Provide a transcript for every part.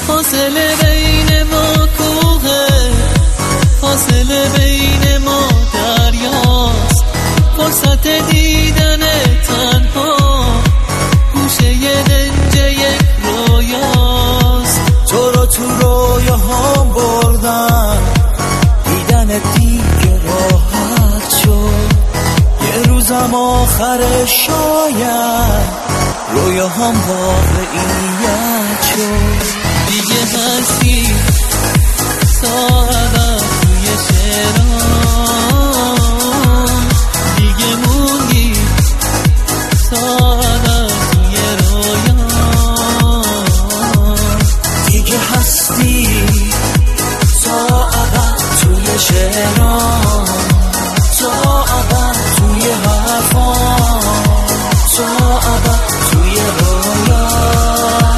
فاصله بین ما کوه، فاصله بین ما دریاست، فرصت دیدن تنها گوشه دنج یک رویاست. تو رو تو رویاهام بردم، دیدن دیگه راحت شد. یه روزم آخر شاید رویاهام واقعیت شد. دیگه هستی ساعت توی شعرام، دیگه موندی ساعت توی رویام. دیگه هستی ساعت توی شعرام، ساعت توی حرفام، ساعت توی رویام.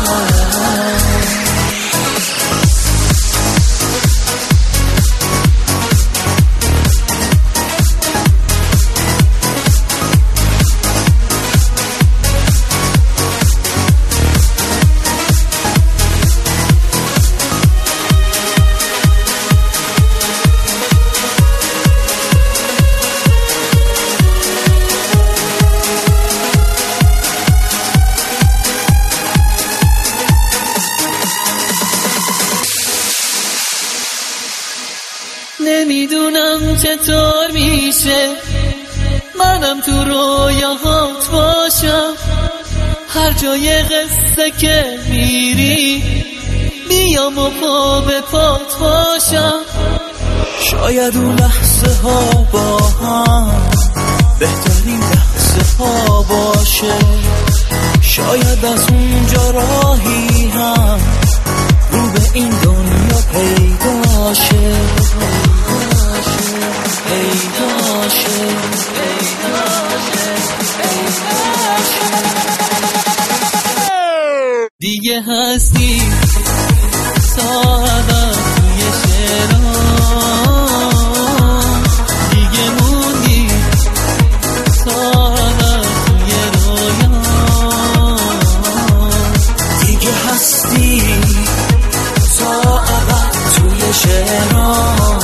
نمیدونم چطور میشه منم تو رویاهات باشم، هر جای قصه که میری بیام و پا به پات باشم. شاید اون لحظه ها با هم بهترین لحظه ها باشه، شاید از اونجا راهی هم رو به این دنیا پیدا شه، پیدا شه. دیگه هستی ساعت توی شعرام، دیگه موندی ساعت توی رویام. دیگه هستی ساعت توی شعرام،